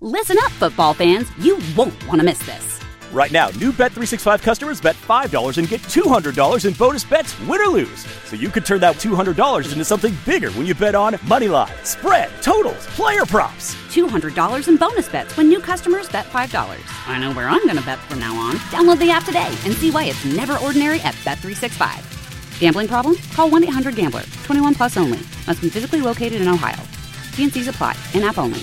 Listen up, football fans. You won't want to miss this. Right now, new Bet365 customers bet $5 and get $200 in bonus bets, win or lose. So you could turn that $200 into something bigger when you bet on money line, spread, totals, player props. $200 in bonus bets when new customers bet $5. I know where I'm going to bet from now on. Download the app today and see why it's never ordinary at Bet365. Gambling problem? Call 1-800-GAMBLER. 21 plus only. Must be physically located in Ohio. T&Cs apply. In-app only.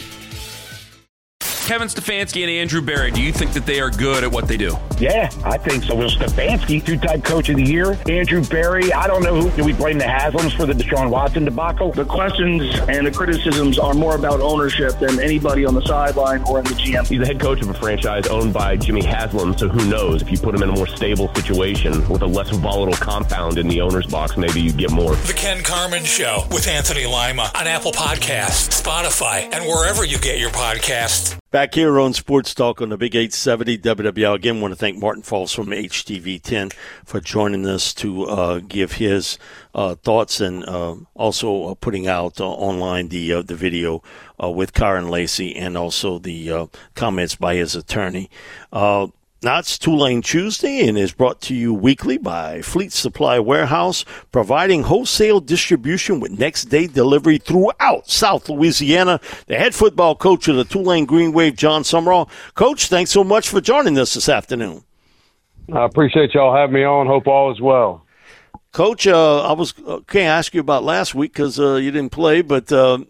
Kevin Stefanski and Andrew Berry, do you think that they are good at what they do? Yeah, I think so. Well, Stefanski, two-time coach of the year. Andrew Berry, I don't know who. Do we blame the Haslams for the Deshaun Watson debacle? The questions and the criticisms are more about ownership than anybody on the sideline or in the GM. He's the head coach of a franchise owned by Jimmy Haslam, so who knows? If you put him in a more stable situation with a less volatile compound in the owner's box, maybe you get more. The Ken Carman Show with Anthony Lima on Apple Podcasts, Spotify, and wherever you get your podcasts. Back here on Sports Talk on the Big 870 WWL. Again, want to thank Martin Falls from HTV10 for joining us to give his thoughts and also putting out online the video with Kyron Lacy and also the comments by his attorney. Now it's Tulane Tuesday and is brought to you weekly by Fleet Supply Warehouse, providing wholesale distribution with next-day delivery throughout South Louisiana. The head football coach of the Tulane Green Wave, John Summerall. Coach, thanks so much for joining us this afternoon. I appreciate y'all having me on. Hope all is well. Coach, I can't ask you about last week because you didn't play, but,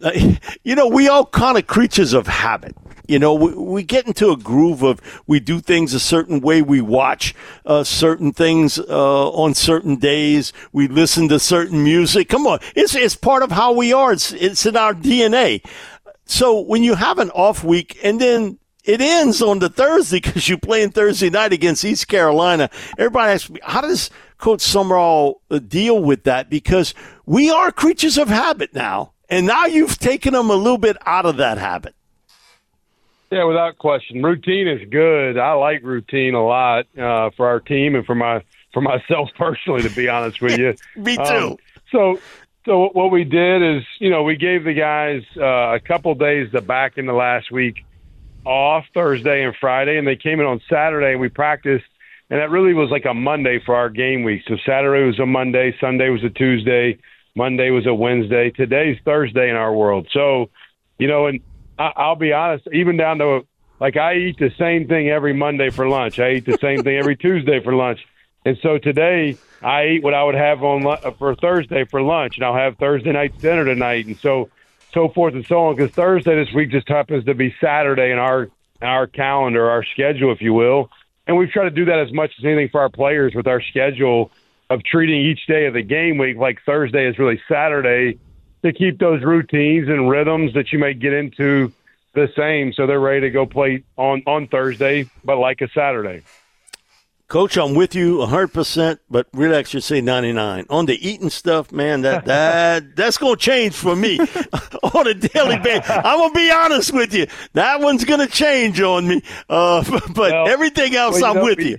we all kind of creatures of habit. You know, we get into a groove of we do things a certain way. We watch certain things on certain days. We listen to certain music. Come on. It's part of how we are. It's in our DNA. So when you have an off week and then it ends on the Thursday because you play on Thursday night against East Carolina, everybody asks me, how does Coach Summerall deal with that? Because we are creatures of habit now. And now you've taken them a little bit out of that habit. Yeah, without question. Routine is good. I like routine a lot for our team and for myself personally, to be honest with you. Me too. So what we did is, we gave the guys a couple days back in the last week off, Thursday and Friday, and they came in on Saturday and we practiced, and that really was like a Monday for our game week. So Saturday was a Monday, Sunday was a Tuesday, Monday was a Wednesday. Today's Thursday in our world. So, and I'll be honest, even down to, like, I eat the same thing every Monday for lunch. I eat the same thing every Tuesday for lunch. And so today I eat what I would have for Thursday for lunch, and I'll have Thursday night's dinner tonight, and so forth and so on, because Thursday this week just happens to be Saturday in our calendar, our schedule, if you will. And we've tried to do that as much as anything for our players with our schedule of treating each day of the game week like Thursday is really Saturday, to keep those routines and rhythms that you may get into the same, so they're ready to go play on Thursday, but like a Saturday. Coach, I'm with you 100%, but relax, should say 99. On the eating stuff, man, that's going to change for me on a daily basis. I'm going to be honest with you. That one's going to change on me, but everything else, I'm with you.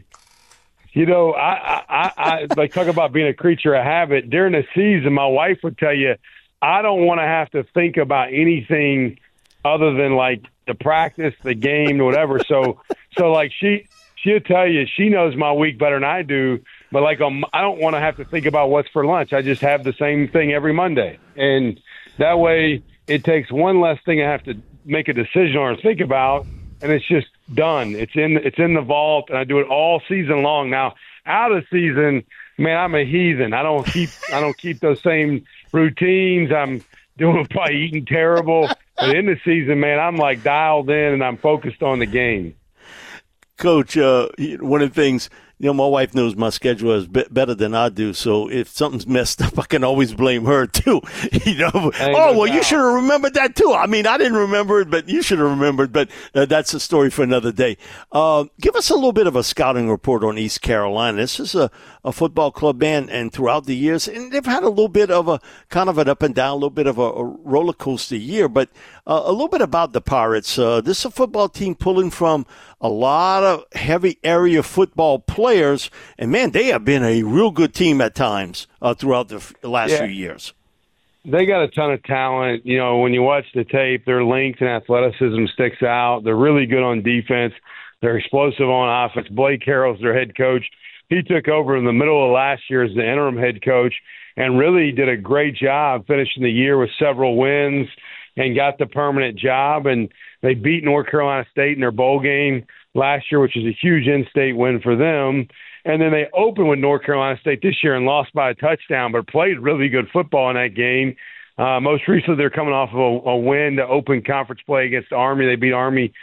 I like talk about being a creature of habit. During the season, my wife would tell you, I don't want to have to think about anything other than like the practice, the game, whatever. So like she'll tell you she knows my week better than I do, but like I don't want to have to think about what's for lunch. I just have the same thing every Monday, and that way it takes one less thing I have to make a decision on or think about, and it's just done. It's in the vault, and I do it all season long. Now out of season, man, I'm a heathen. I don't keep those same routines. I'm probably eating terrible. But in the season, man, I'm like dialed in and I'm focused on the game. Coach, one of the things, my wife knows my schedule is better than I do. So if something's messed up, I can always blame her too. You should have remembered that too. I mean, I didn't remember it, but you should have remembered. But that's a story for another day. Give us a little bit of a scouting report on East Carolina. This is a football club, man, and throughout the years, and they've had a little bit of a kind of an up and down, a little bit of a roller coaster year. But a little bit about the Pirates. This is a football team pulling from a lot of heavy area football players, and man, they have been a real good team at times throughout the last few years. they got a ton of talent. You know, when you watch the tape, their length and athleticism sticks out. They're really good on defense. They're explosive on offense. Blake Harrell's their head coach. He took over in the middle of last year as the interim head coach and really did a great job finishing the year with several wins and got the permanent job. And they beat North Carolina State in their bowl game last year, which is a huge in-state win for them. And then they opened with North Carolina State this year and lost by a touchdown, but played really good football in that game. Most recently, they're coming off of a win to open conference play against Army. They beat Army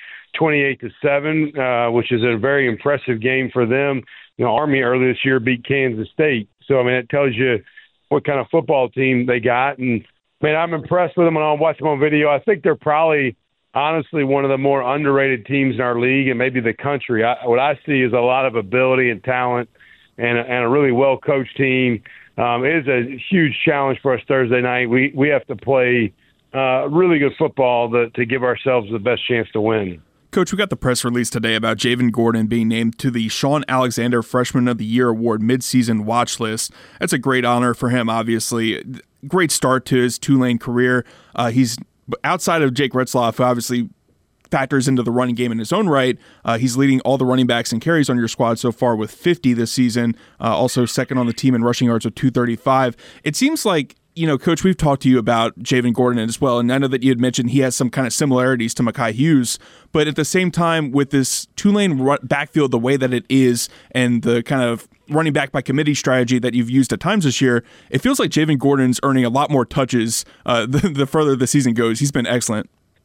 28-7, which is a very impressive game for them. You know, Army earlier this year beat Kansas State. So, I mean, it tells you what kind of football team they got. And, man, I'm impressed with them when I watch them on video. I think they're probably, honestly, one of the more underrated teams in our league and maybe the country. What I see is a lot of ability and talent and a really well-coached team. It is a huge challenge for us Thursday night. We have to play really good football to give ourselves the best chance to win. Coach, we got the press release today about Javen Gordon being named to the Sean Alexander Freshman of the Year Award midseason watch list. That's a great honor for him, obviously. Great start to his Tulane career. He's outside of Jake Retzlaff, who obviously factors into the running game in his own right. He's leading all the running backs and carries on your squad so far with 50 this season. Also second on the team in rushing yards with 235. It seems like, you know, Coach, we've talked to you about Javen Gordon as well, and I know that you had mentioned he has some kind of similarities to Mekhi Hughes, but at the same time, with this Tulane backfield the way that it is and the kind of running back by committee strategy that you've used at times this year, it feels like Javen Gordon's earning a lot more touches the further the season goes. He's been excellent.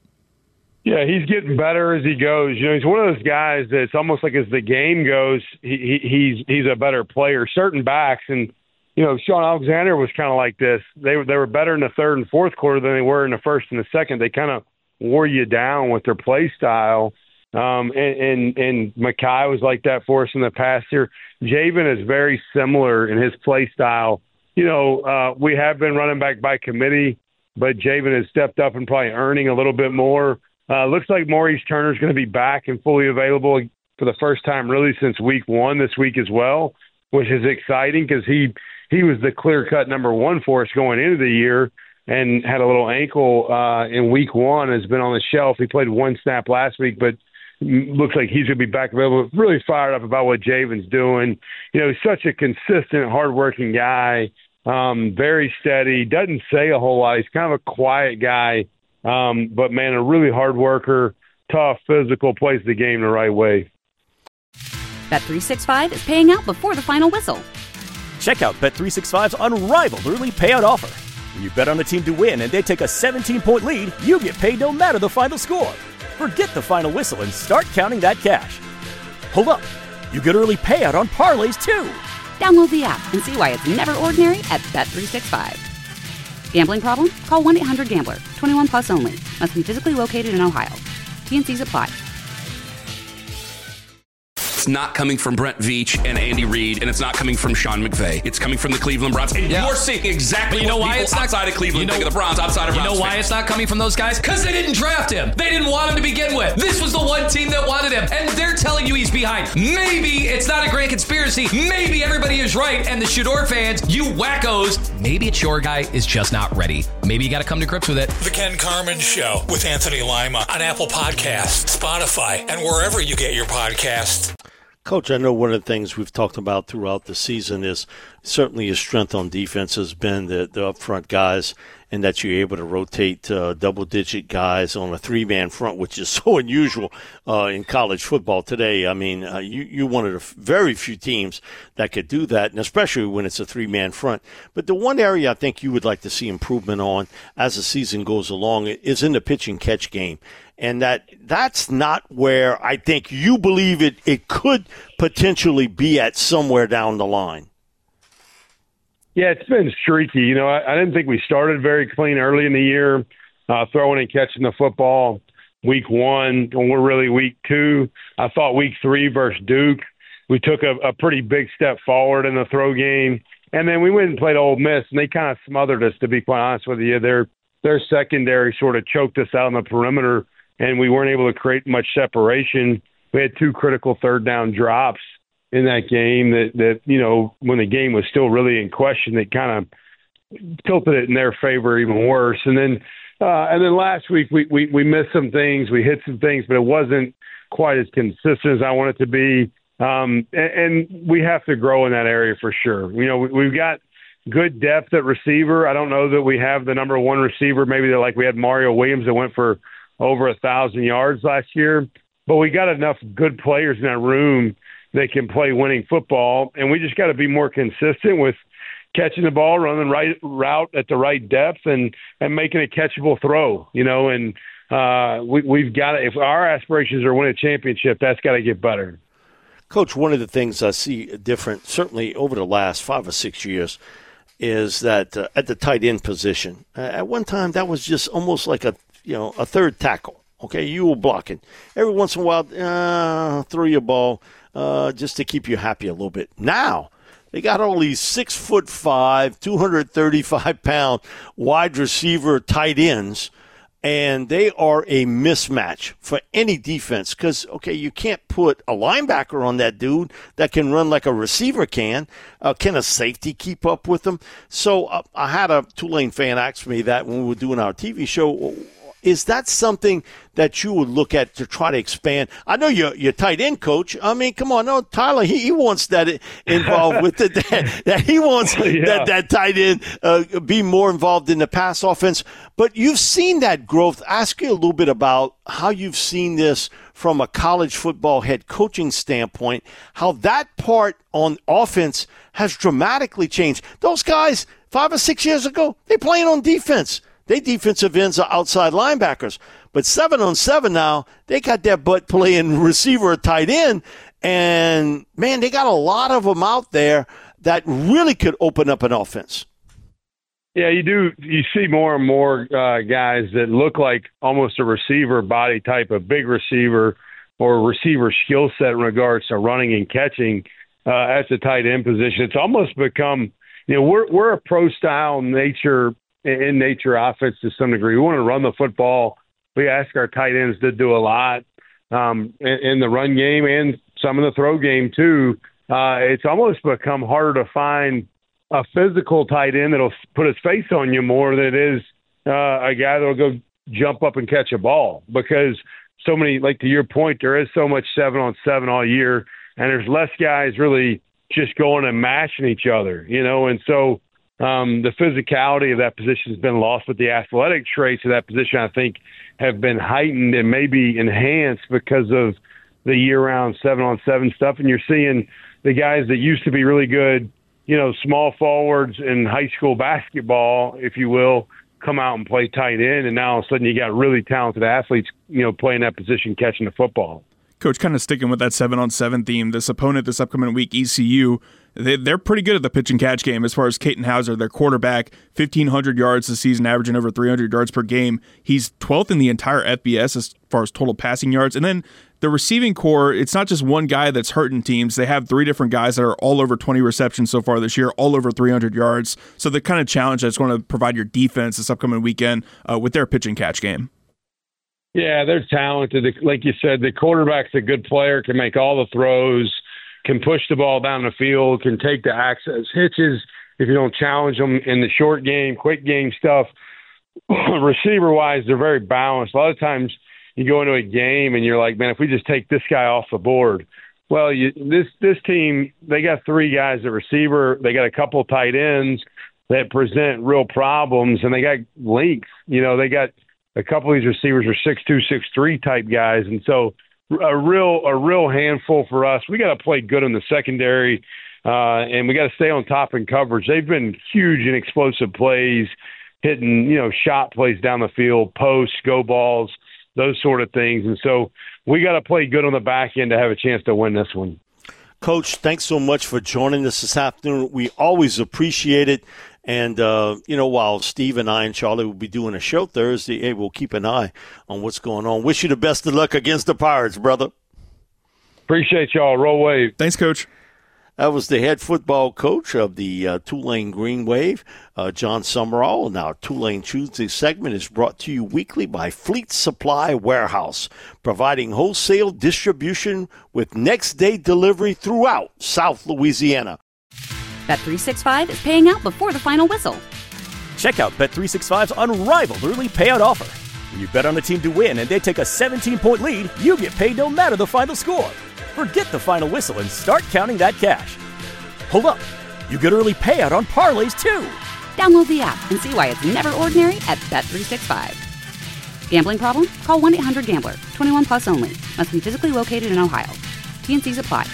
Yeah, he's getting better as he goes. You know, he's one of those guys that's almost like as the game goes, he's a better player. Certain backs, and you know, Sean Alexander was kind of like this. They were better in the third and fourth quarter than they were in the first and the second. They kind of wore you down with their play style. And Mekhi was like that for us in the past year. Javen is very similar in his play style. You know, we have been running back by committee, but Javen has stepped up and probably earning a little bit more. Looks like Maurice Turner is going to be back and fully available for the first time really since week one this week as well, which is exciting because he was the clear-cut number one for us going into the year and had a little ankle in week one, has been on the shelf. He played one snap last week, but looks like he's going to be back available. Really fired up about what Javen's doing. You know, he's such a consistent, hardworking guy, very steady, doesn't say a whole lot. He's kind of a quiet guy, but, man, a really hard worker, tough, physical, plays the game the right way. Bet365 is paying out before the final whistle. Check out Bet365's unrivaled early payout offer. When you bet on a team to win and they take a 17-point lead, you get paid no matter the final score. Forget the final whistle and start counting that cash. Hold up. You get early payout on parlays, too. Download the app and see why it's never ordinary at Bet365. Gambling problem? Call 1-800-GAMBLER. 21 plus only. Must be physically located in Ohio. T&Cs apply. It's not coming from Brent Veach and Andy Reid, and it's not coming from Sean McVay. It's coming from the Cleveland Browns. And you're seeing exactly what people outside of Cleveland think of the Browns, outside of Browns. You know why it's not coming from those guys? Because they didn't draft him. They didn't want him to begin with. This was the one team that wanted him, and they're telling you he's behind. Maybe it's not a grand conspiracy. Maybe everybody is right, and the Shador fans, you wackos, maybe it's your guy is just not ready. Maybe you got to come to grips with it. The Ken Carman Show with Anthony Lima on Apple Podcasts, Spotify, and wherever you get your podcasts. Coach, I know one of the things we've talked about throughout the season is certainly your strength on defense has been the up-front guys, and that you're able to rotate double-digit guys on a three-man front, which is so unusual in college football today. I mean, you're one of the very few teams that could do that, and especially when it's a three-man front. But the one area I think you would like to see improvement on as the season goes along is in the pitch-and-catch game. And that's not where I think you believe it could potentially be at somewhere down the line. Yeah, it's been streaky. You know, I didn't think we started very clean early in the year, throwing and catching the football week one, and we're really week two. I thought week three versus Duke, we took a pretty big step forward in the throw game. And then we went and played Ole Miss, and they kind of smothered us, to be quite honest with you. Their secondary sort of choked us out on the perimeter, and we weren't able to create much separation. We had two critical third down drops in that game that you know, when the game was still really in question, that kind of tilted it in their favor even worse. And then last week we missed some things, we hit some things, but it wasn't quite as consistent as I want it to be. And we have to grow in that area for sure. We've got good depth at receiver. I don't know that we have the number one receiver. Maybe they're like we had Mario Williams that went for over 1,000 yards last year, but we got enough good players in that room that can play winning football. And we just got to be more consistent with catching the ball, running the right route at the right depth, and making a catchable throw, and we've got to, if our aspirations are to win a championship, that's got to get better. Coach, one of the things I see different, certainly over the last 5 or 6 years, is that at the tight end position, at one time that was just almost like a third tackle. Okay, you were blocking. Every once in a while, throw your ball just to keep you happy a little bit. Now, they got all these 6'5", 235-pound wide receiver tight ends, and they are a mismatch for any defense because, okay, you can't put a linebacker on that dude that can run like a receiver can. Can a safety keep up with them? So I had a Tulane fan ask me that when we were doing our TV show. Is that something that you would look at to try to expand? I know you're tight end coach. I mean, come on. No, Tyler, he wants that involved with it. That he wants that tight end be more involved in the pass offense. But you've seen that growth. Ask you a little bit about how you've seen this from a college football head coaching standpoint, how that part on offense has dramatically changed. Those guys 5 or 6 years ago, they playing on defense. They defensive ends are outside linebackers. But 7-on-7 now, they got their butt playing receiver or tight end. And, man, they got a lot of them out there that really could open up an offense. Yeah, you do. You see more and more guys that look like almost a receiver body type, a big receiver or receiver skill set in regards to running and catching at the tight end position. It's almost become, we're a pro-style in nature offense to some degree. We want to run the football. We ask our tight ends to do a lot in the run game and some in the throw game too. It's almost become harder to find a physical tight end that'll put his face on you more than it is a guy that'll go jump up and catch a ball, because so many, like to your point, there is so much 7-on-7 all year, and there's less guys really just going and mashing each other, and so the physicality of that position has been lost, but the athletic traits of that position, I think, have been heightened and maybe enhanced because of the year-round 7-on-7 stuff. And you're seeing the guys that used to be really good, small forwards in high school basketball, if you will, come out and play tight end. And now all of a sudden you got really talented athletes, playing that position, catching the football. Coach, kind of sticking with that 7-on-7 theme, this opponent this upcoming week, ECU, they're pretty good at the pitch and catch game as far as Caton Hauser, their quarterback, 1,500 yards this season, averaging over 300 yards per game. He's 12th in the entire FBS as far as total passing yards. And then the receiving core, it's not just one guy that's hurting teams. They have 3 different guys that are all over 20 receptions so far this year, all over 300 yards. So the kind of challenge that's going to provide your defense this upcoming weekend with their pitch and catch game. Yeah, they're talented. Like you said, the quarterback's a good player, can make all the throws, can push the ball down the field, can take the access hitches if you don't challenge them in the short game, quick game stuff. Receiver-wise, they're very balanced. A lot of times you go into a game and you're like, man, if we just take this guy off the board. Well, this team, they got 3 guys at receiver. They got a couple of tight ends that present real problems, and they got length. They got a couple of these receivers are 6'2", 6'3" type guys. And so a real handful for us. We got to play good in the secondary, and we got to stay on top in coverage. They've been huge in explosive plays, hitting, shot plays down the field, posts, go balls, those sort of things. And so we got to play good on the back end to have a chance to win this one. Coach, thanks so much for joining us this afternoon. We always appreciate it. And, while Steve and I and Charlie will be doing a show Thursday, we'll keep an eye on what's going on. Wish you the best of luck against the Pirates, brother. Appreciate y'all. Roll Wave. Thanks, Coach. That was the head football coach of the Tulane Green Wave, John Summerall. And our Tulane Tuesday segment is brought to you weekly by Fleet Supply Warehouse, providing wholesale distribution with next-day delivery throughout South Louisiana. Bet365 is paying out before the final whistle. Check out Bet365's unrivaled early payout offer. When you bet on a team to win and they take a 17-point lead, you get paid no matter the final score. Forget the final whistle and start counting that cash. Hold up. You get early payout on parlays, too. Download the app and see why it's never ordinary at Bet365. Gambling problem? Call 1-800-GAMBLER. 21 plus only. Must be physically located in Ohio. T&Cs apply.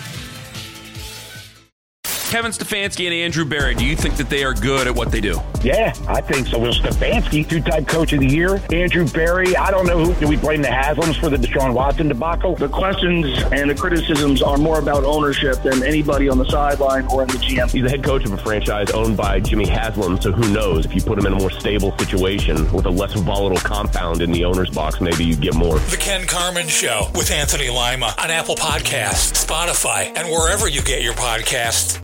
Kevin Stefanski and Andrew Berry, do you think that they are good at what they do? Yeah, I think so. Will Stefanski, two-time coach of the year. Andrew Berry, I don't know who. Do we blame the Haslams for the Deshaun Watson debacle? The questions and the criticisms are more about ownership than anybody on the sideline or in the GM. He's the head coach of a franchise owned by Jimmy Haslam, so who knows? If you put him in a more stable situation with a less volatile compound in the owner's box, maybe you get more. The Ken Carman Show with Anthony Lima on Apple Podcasts, Spotify, and wherever you get your podcasts.